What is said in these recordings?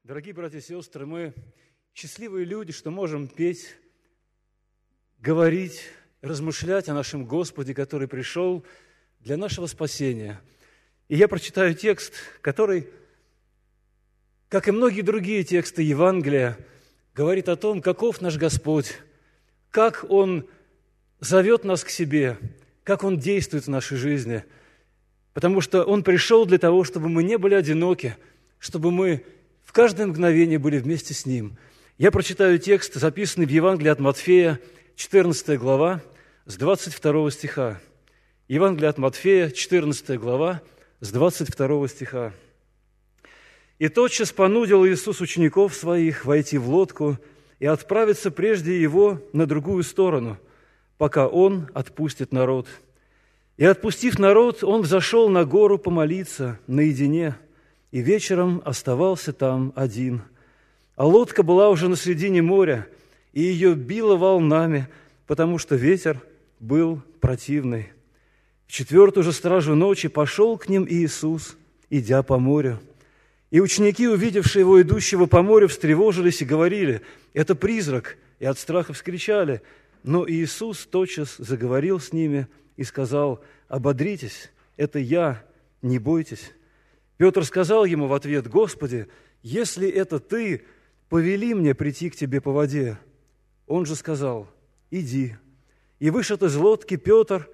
Дорогие братья и сестры, мы счастливые люди, что можем петь, говорить, размышлять о нашем Господе, который пришел для нашего спасения. И я прочитаю текст, который, как и многие другие тексты Евангелия, говорит о том, каков наш Господь, как Он зовет нас к себе, как Он действует в нашей жизни. Потому что Он пришел для того, чтобы мы не были одиноки, чтобы мы в каждое мгновение были вместе с Ним. Я прочитаю текст, записанный в Евангелии от Матфея, 14 глава, с 22 стиха. Евангелие от Матфея, 14 глава, с 22 стиха. «И тотчас понудил Иисус учеников Своих войти в лодку и отправиться прежде Его на другую сторону, пока Он отпустит народ. И, отпустив народ, Он взошел на гору помолиться наедине, и вечером оставался там один. А лодка была уже на середине моря, и ее било волнами, потому что ветер был противный. В 4-ю же стражу ночи пошел к ним Иисус, идя по морю. И ученики, увидевшие Его идущего по морю, встревожились и говорили: «Это призрак!» И от страха вскричали. Но Иисус тотчас заговорил с ними и сказал: «Ободритесь, это Я, не бойтесь». Петр сказал Ему в ответ: «Господи, если это Ты, повели мне прийти к Тебе по воде». Он же сказал: «Иди». И вышед из лодки Петр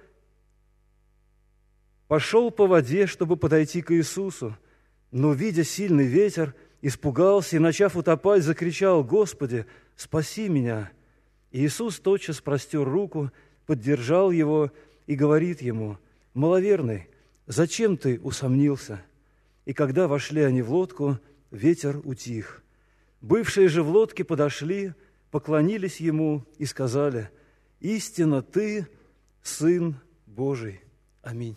пошел по воде, чтобы подойти к Иисусу, но, видя сильный ветер, испугался и, начав утопать, закричал: «Господи, спаси меня!» И Иисус тотчас простер руку, поддержал его и говорит ему: «Маловерный, зачем ты усомнился?» И когда вошли они в лодку, ветер утих. Бывшие же в лодке подошли, поклонились Ему и сказали: «Истинно Ты, Сын Божий». Аминь.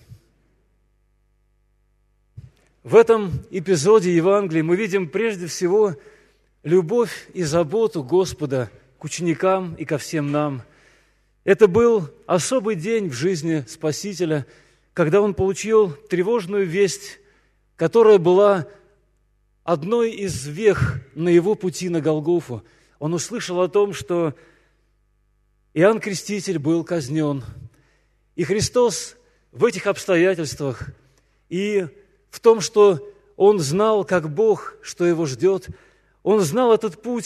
В этом эпизоде Евангелия мы видим прежде всего любовь и заботу Господа к ученикам и ко всем нам. Это был особый день в жизни Спасителя, когда Он получил тревожную весть, которая была одной из вех на Его пути на Голгофу. Он услышал о том, что Иоанн Креститель был казнен. И Христос в этих обстоятельствах и в том, что Он знал, как Бог, что Его ждет, Он знал этот путь,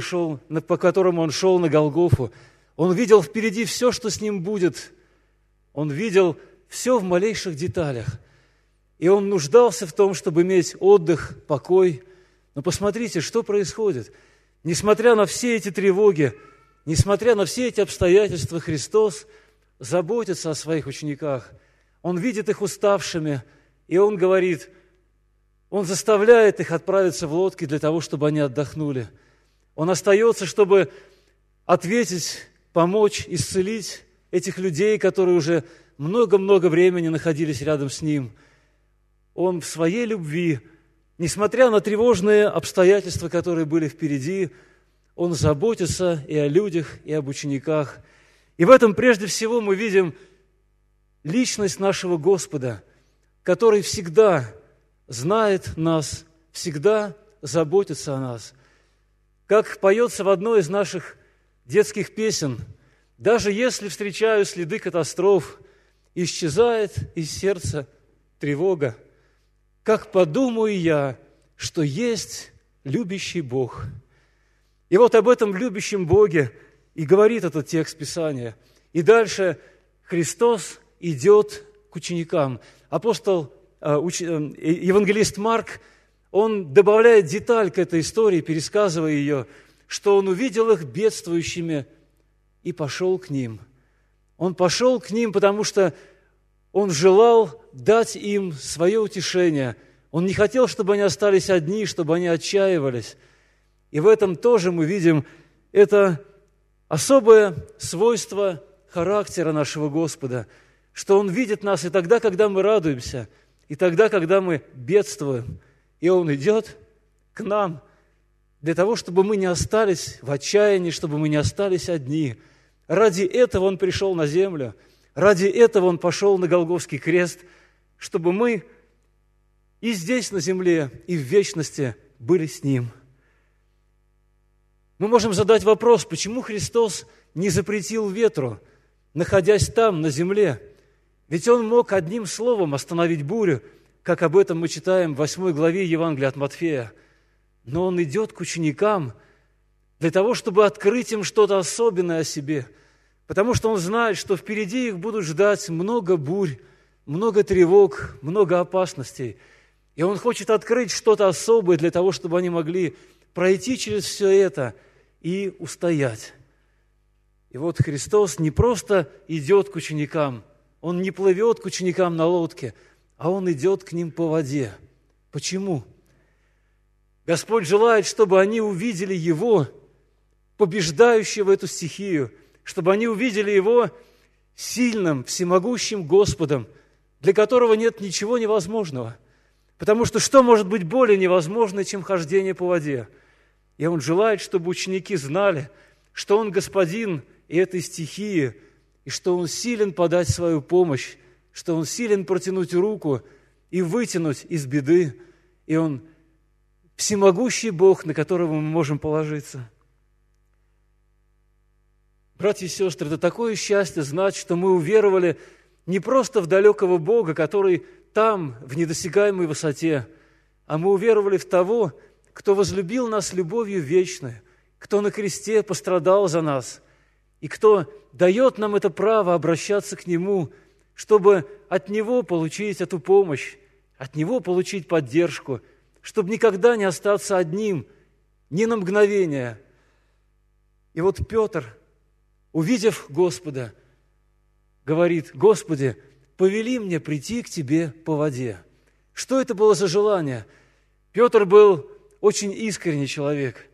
по которому Он шел на Голгофу. Он видел впереди все, что с Ним будет. Он видел все в малейших деталях. И Он нуждался в том, чтобы иметь отдых, покой. Но посмотрите, что происходит. Несмотря на все эти тревоги, несмотря на все эти обстоятельства, Христос заботится о своих учениках. Он видит их уставшими, и Он говорит, Он заставляет их отправиться в лодки для того, чтобы они отдохнули. Он остается, чтобы ответить, помочь, исцелить этих людей, которые уже много-много времени находились рядом с Ним. Он в своей любви, несмотря на тревожные обстоятельства, которые были впереди, Он заботится и о людях, и об учениках. И в этом прежде всего мы видим личность нашего Господа, который всегда знает нас, всегда заботится о нас. Как поется в одной из наших детских песен: «Даже если встречаю следы катастроф, исчезает из сердца тревога. Как подумаю я, что есть любящий Бог». И вот об этом любящем Боге и говорит этот текст Писания. И дальше Христос идет к ученикам. Евангелист Марк, он добавляет деталь к этой истории, пересказывая ее, что он увидел их бедствующими и пошел к ним. Он пошел к ним, потому что Он желал дать им свое утешение. Он не хотел, чтобы они остались одни, чтобы они отчаивались. И в этом тоже мы видим это особое свойство характера нашего Господа, что Он видит нас и тогда, когда мы радуемся, и тогда, когда мы бедствуем. И Он идет к нам для того, чтобы мы не остались в отчаянии, чтобы мы не остались одни. Ради этого Он пришел на землю. Ради этого Он пошел на Голгофский крест, чтобы мы и здесь, на земле, и в вечности были с Ним. Мы можем задать вопрос, почему Христос не запретил ветру, находясь там, на земле? Ведь Он мог одним словом остановить бурю, как об этом мы читаем в 8 главе Евангелия от Матфея. Но Он идет к ученикам для того, чтобы открыть им что-то особенное о себе, потому что Он знает, что впереди их будут ждать много бурь, много тревог, много опасностей. И Он хочет открыть что-то особое для того, чтобы они могли пройти через все это и устоять. И вот Христос не просто идет к ученикам, Он не плывет к ученикам на лодке, а Он идет к ним по воде. Почему? Господь желает, чтобы они увидели Его, побеждающего эту стихию, чтобы они увидели Его сильным, всемогущим Господом, для которого нет ничего невозможного. Потому что что может быть более невозможно, чем хождение по воде? И Он желает, чтобы ученики знали, что Он Господин и этой стихии, и что Он силен подать свою помощь, что Он силен протянуть руку и вытянуть из беды, и Он всемогущий Бог, на которого мы можем положиться. Братья и сестры, это такое счастье знать, что мы уверовали не просто в далекого Бога, который там, в недосягаемой высоте, а мы уверовали в того, кто возлюбил нас любовью вечной, кто на кресте пострадал за нас, и кто дает нам это право обращаться к Нему, чтобы от Него получить эту помощь, от Него получить поддержку, чтобы никогда не остаться одним, ни на мгновение. И вот Петр, увидев Господа, говорит: «Господи, повели мне прийти к Тебе по воде». Что это было за желание? Петр был очень искренний человек.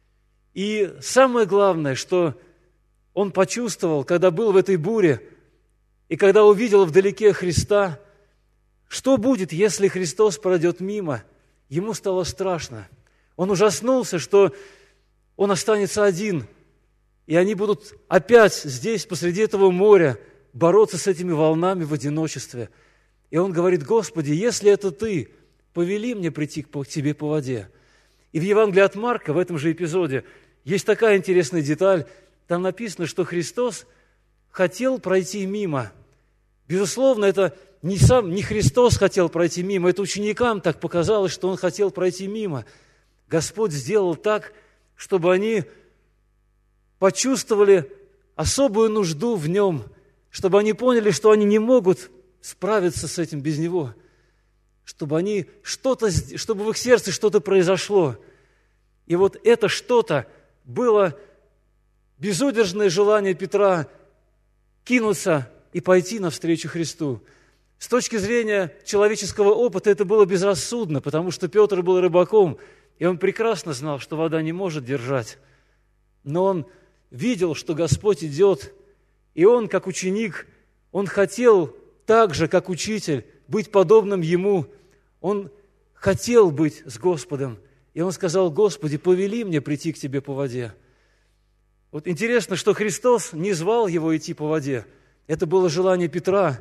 И самое главное, что он почувствовал, когда был в этой буре, и когда увидел вдалеке Христа, что будет, если Христос пройдет мимо? Ему стало страшно. Он ужаснулся, что он останется один, и они будут опять здесь, посреди этого моря, бороться с этими волнами в одиночестве. И он говорит: «Господи, если это Ты, повели мне прийти к Тебе по воде». И в Евангелии от Марка, в этом же эпизоде, есть такая интересная деталь. Там написано, что Христос хотел пройти мимо. Безусловно, это не Христос хотел пройти мимо, это ученикам так показалось, что Он хотел пройти мимо. Господь сделал так, чтобы они почувствовали особую нужду в Нем, чтобы они поняли, что они не могут справиться с этим без Него, чтобы в их сердце что-то произошло. И вот это что-то было безудержное желание Петра кинуться и пойти навстречу Христу. С точки зрения человеческого опыта это было безрассудно, потому что Петр был рыбаком, и он прекрасно знал, что вода не может держать. Но он видел, что Господь идет, и он, как ученик, он хотел так же, как учитель, быть подобным Ему. Он хотел быть с Господом. И он сказал: «Господи, повели мне прийти к Тебе по воде». Вот интересно, что Христос не звал его идти по воде. Это было желание Петра.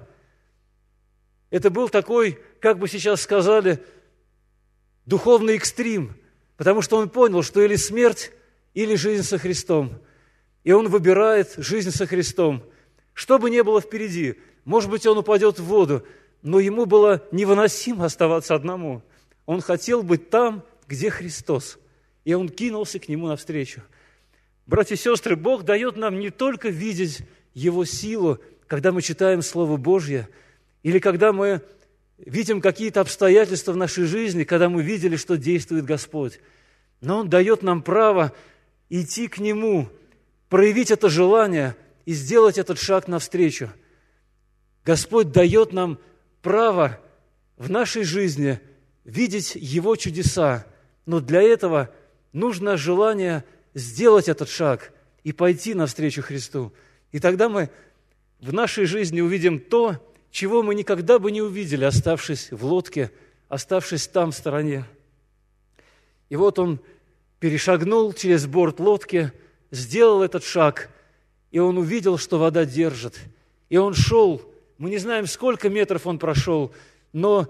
Это был такой, как бы сейчас сказали, духовный экстрим, потому что он понял, что или смерть, или жизнь со Христом. И он выбирает жизнь со Христом. Что бы ни было впереди, может быть, он упадет в воду, но ему было невыносимо оставаться одному. Он хотел быть там, где Христос, и он кинулся к Нему навстречу. Братья и сестры, Бог дает нам не только видеть Его силу, когда мы читаем Слово Божье, или когда мы видим какие-то обстоятельства в нашей жизни, когда мы видели, что действует Господь, но Он дает нам право идти к Нему, проявить это желание и сделать этот шаг навстречу. Господь дает нам право в нашей жизни видеть Его чудеса, но для этого нужно желание сделать этот шаг и пойти навстречу Христу. И тогда мы в нашей жизни увидим то, чего мы никогда бы не увидели, оставшись в лодке, оставшись там в стороне. И вот он перешагнул через борт лодки, сделал этот шаг, и он увидел, что вода держит. И он шел, мы не знаем, сколько метров он прошел, но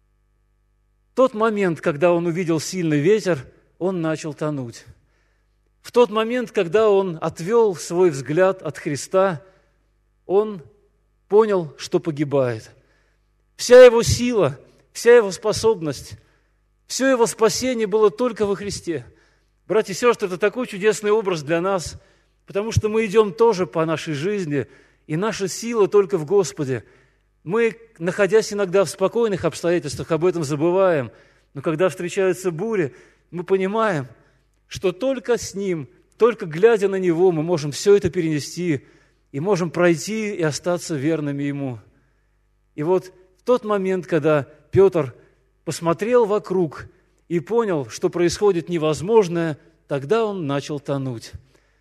тот момент, когда он увидел сильный ветер, он начал тонуть. В тот момент, когда он отвел свой взгляд от Христа, он понял, что погибает. Вся его сила, вся его способность, все его спасение было только во Христе. Братья и сестры, это такой чудесный образ для нас, потому что мы идем тоже по нашей жизни, и наша сила только в Господе. Мы, находясь иногда в спокойных обстоятельствах, об этом забываем, но когда встречаются бури, мы понимаем, что только с Ним, только глядя на Него, мы можем все это перенести и можем пройти и остаться верными Ему. И вот в тот момент, когда Петр посмотрел вокруг и понял, что происходит невозможное, тогда он начал тонуть.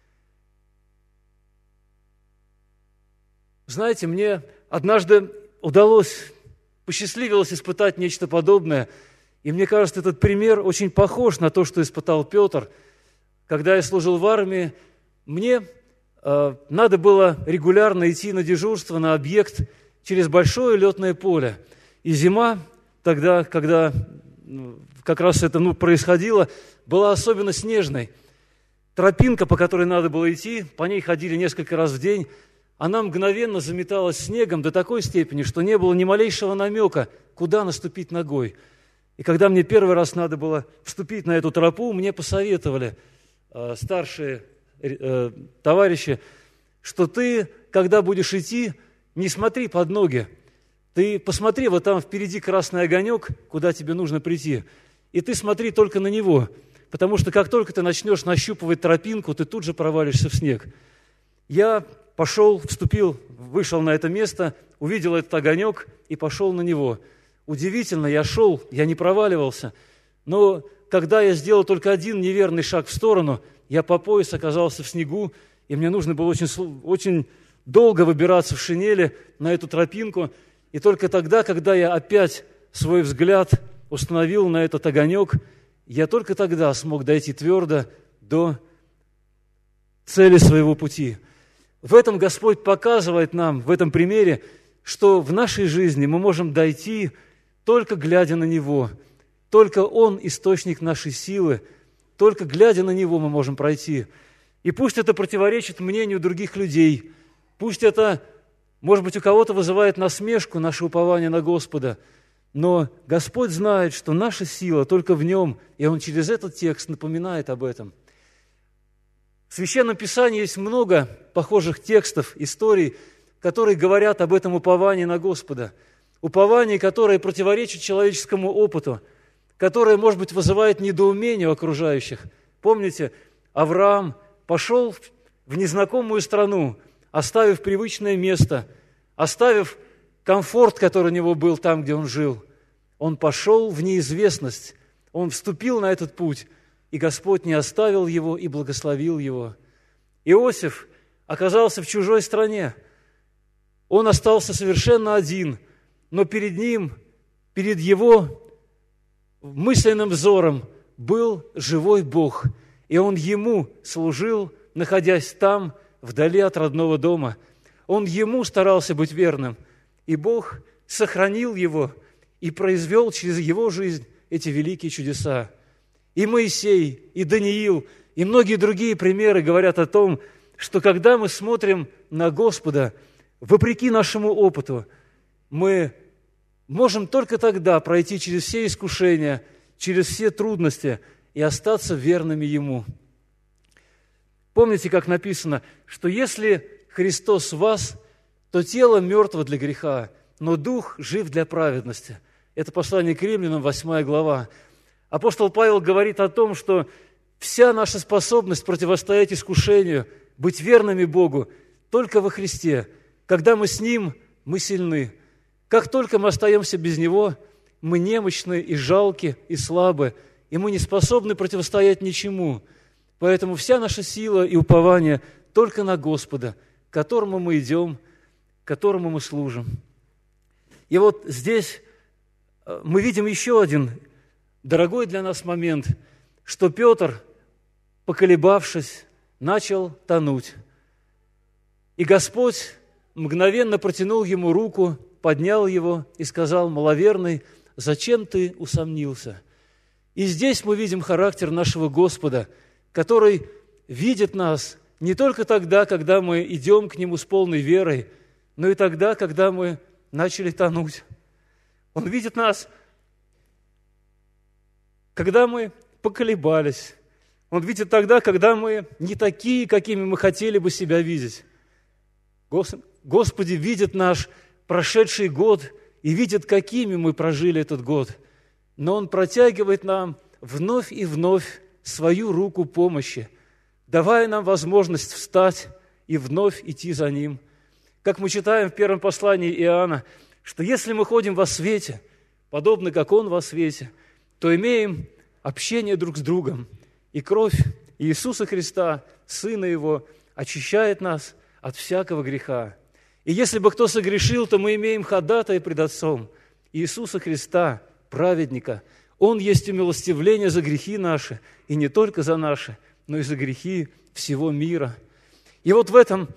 Знаете, мне однажды посчастливилось испытать нечто подобное, и мне кажется, этот пример очень похож на то, что испытал Петр. Когда я служил в армии, мне надо было регулярно идти на дежурство, на объект через большое летное поле. И зима, тогда, когда как раз это происходило, была особенно снежной. Тропинка, по которой надо было идти, по ней ходили несколько раз в день, она мгновенно заметалась снегом до такой степени, что не было ни малейшего намека, куда наступить ногой. И когда мне первый раз надо было вступить на эту тропу, мне посоветовали старшие товарищи, что ты, когда будешь идти, не смотри под ноги. Ты посмотри, вот там впереди красный огонек, куда тебе нужно прийти, и ты смотри только на него, потому что как только ты начнешь нащупывать тропинку, ты тут же провалишься в снег. Я вышел на это место, увидел этот огонек и пошел на него. Удивительно, я шел, я не проваливался, но когда я сделал только один неверный шаг в сторону, я по пояс оказался в снегу, и мне нужно было очень долго выбираться в шинели на эту тропинку. И только тогда, когда я опять свой взгляд установил на этот огонек, я только тогда смог дойти твердо до цели своего пути. В этом Господь показывает нам, в этом примере, что в нашей жизни мы можем дойти, только глядя на Него. Только Он – источник нашей силы. Только глядя на Него мы можем пройти. И пусть это противоречит мнению других людей, пусть это, может быть, у кого-то вызывает насмешку, наше упование на Господа, но Господь знает, что наша сила только в Нем, и Он через этот текст напоминает об этом. В Священном Писании есть много похожих текстов, историй, которые говорят об этом уповании на Господа. Упование, которое противоречит человеческому опыту, которое, может быть, вызывает недоумение у окружающих. Помните, Авраам пошел в незнакомую страну, оставив привычное место, оставив комфорт, который у него был там, где он жил. Он пошел в неизвестность, он вступил на этот путь, и Господь не оставил его и благословил его. Иосиф оказался в чужой стране. Он остался совершенно один, но перед ним, перед его мысленным взором был живой Бог, и он ему служил, находясь там, вдали от родного дома. Он ему старался быть верным, и Бог сохранил его и произвел через его жизнь эти великие чудеса. И Моисей, и Даниил, и многие другие примеры говорят о том, что когда мы смотрим на Господа, вопреки нашему опыту, мы можем только тогда пройти через все искушения, через все трудности и остаться верными Ему. Помните, как написано, что если Христос в вас, то тело мертво для греха, но дух жив для праведности. Это послание к Римлянам, 8 глава. Апостол Павел говорит о том, что вся наша способность противостоять искушению, быть верными Богу, только во Христе. Когда мы с Ним, мы сильны. Как только мы остаемся без Него, мы немощны и жалки, и слабы, и мы не способны противостоять ничему. Поэтому вся наша сила и упование только на Господа, к которому мы идем, которому мы служим. И вот здесь мы видим еще один дорогой для нас момент, что Петр, поколебавшись, начал тонуть. И Господь мгновенно протянул ему руку, поднял его и сказал: «Маловерный, зачем ты усомнился?» И здесь мы видим характер нашего Господа, который видит нас не только тогда, когда мы идем к Нему с полной верой, но и тогда, когда мы начали тонуть. Он видит нас, когда мы поколебались. Он видит тогда, когда мы не такие, какими мы хотели бы себя видеть. Господи видит наш прошедший год и видит, какими мы прожили этот год. Но Он протягивает нам вновь и вновь свою руку помощи, давая нам возможность встать и вновь идти за Ним. Как мы читаем в первом послании Иоанна, что если мы ходим во свете, подобно как Он во свете, то имеем общение друг с другом, и кровь Иисуса Христа, Сына Его, очищает нас от всякого греха. И если бы кто согрешил, то мы имеем ходатая пред Отцом, Иисуса Христа, праведника. Он есть умилостивление за грехи наши, и не только за наши, но и за грехи всего мира. И вот в этом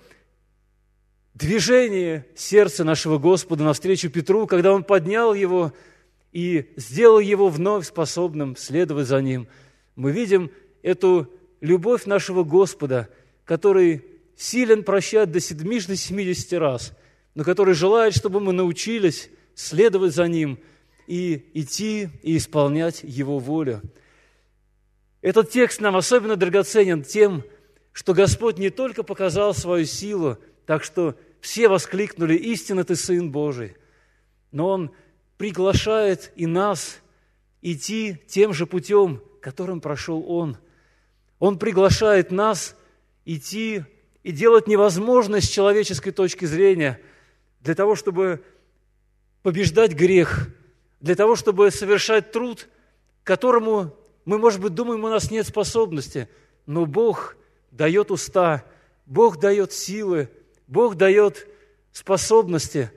движении сердца нашего Господа навстречу Петру, когда Он поднял его и сделал его вновь способным следовать за Ним, мы видим эту любовь нашего Господа, который силен прощать до 70 раз, но который желает, чтобы мы научились следовать за Ним и идти и исполнять Его волю. Этот текст нам особенно драгоценен тем, что Господь не только показал свою силу, так что все воскликнули: «Истинно Ты Сын Божий», но Он приглашает и нас идти тем же путем, которым прошел Он. Он приглашает нас идти и делать невозможное с человеческой точки зрения для того, чтобы побеждать грех, для того, чтобы совершать труд, к которому мы, может быть, думаем, у нас нет способности, но Бог дает уста, Бог дает силы, Бог дает способности.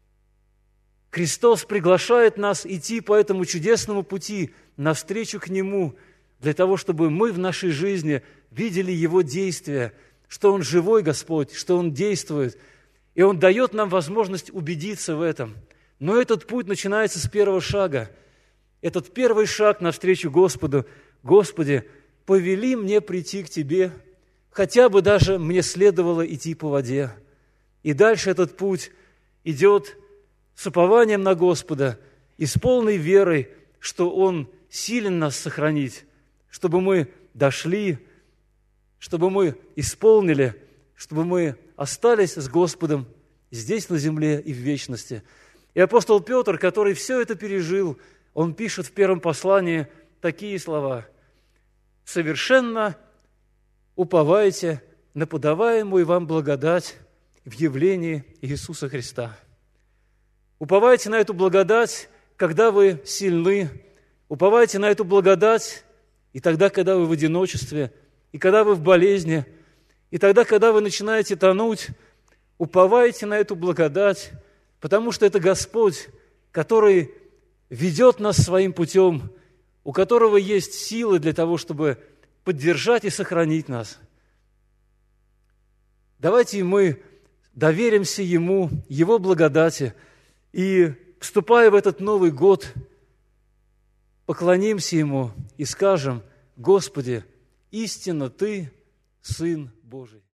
Христос приглашает нас идти по этому чудесному пути навстречу к Нему, для того, чтобы мы в нашей жизни видели Его действия, что Он живой Господь, что Он действует, и Он дает нам возможность убедиться в этом. Но этот путь начинается с первого шага. Этот первый шаг навстречу Господу: «Господи, повели мне прийти к Тебе, хотя бы даже мне следовало идти по воде». И дальше этот путь идет с упованием на Господа и с полной верой, что Он силен нас сохранить, чтобы мы дошли, чтобы мы исполнили, чтобы мы остались с Господом здесь, на земле и в вечности. И апостол Петр, который все это пережил, он пишет в первом послании такие слова: «Совершенно уповайте на подаваемую вам благодать в явлении Иисуса Христа». Уповайте на эту благодать, когда вы сильны. Уповайте на эту благодать и тогда, когда вы в одиночестве, и когда вы в болезни, и тогда, когда вы начинаете тонуть. Уповайте на эту благодать, потому что это Господь, который ведет нас своим путем, у которого есть силы для того, чтобы поддержать и сохранить нас. Давайте мы доверимся Ему, Его благодати, и, вступая в этот Новый год, поклонимся Ему и скажем: «Господи, истинно Ты Сын Божий».